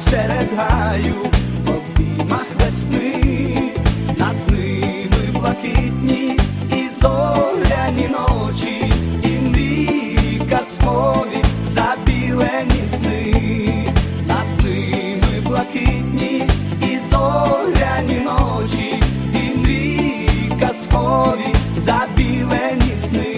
серед гаю, в обіймах весни, над ними блакитність і зоряні ночі, і мрії казкові забілені сни, над ними блакитність і зоряні ночі, і мрії казкові забілені сни.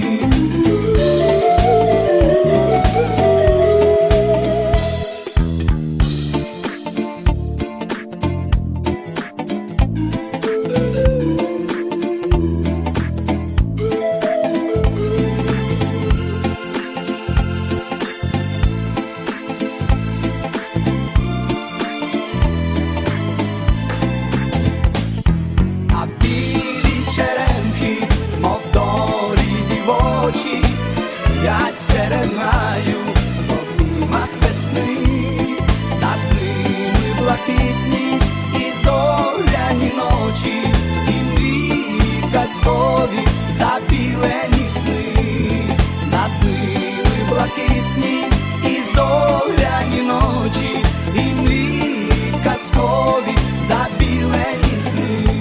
Стоять серед гаю, в обіймах весни, над ними блакитність і зоряні ночі, і мрії казкові забілені сни, над ними блакитність і зоряні ночі, і мрії казкові забілені сни.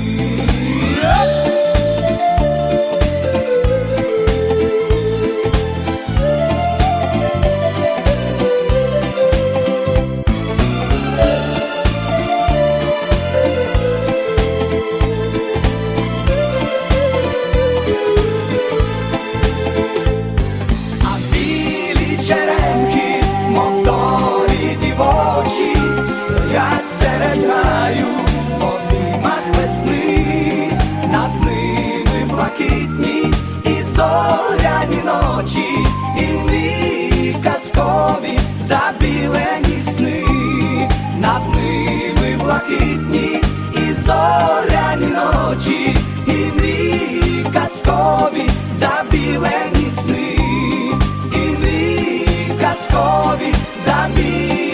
Черемхи, моторі дівочі, стоять серед гаю, в обіймах весни, над ними блакитність і зоряні ночі, і мрії казкові забілені сни, над ними блакитність і зоряні ночі, і мрії казкові забілені сни, казкові забій.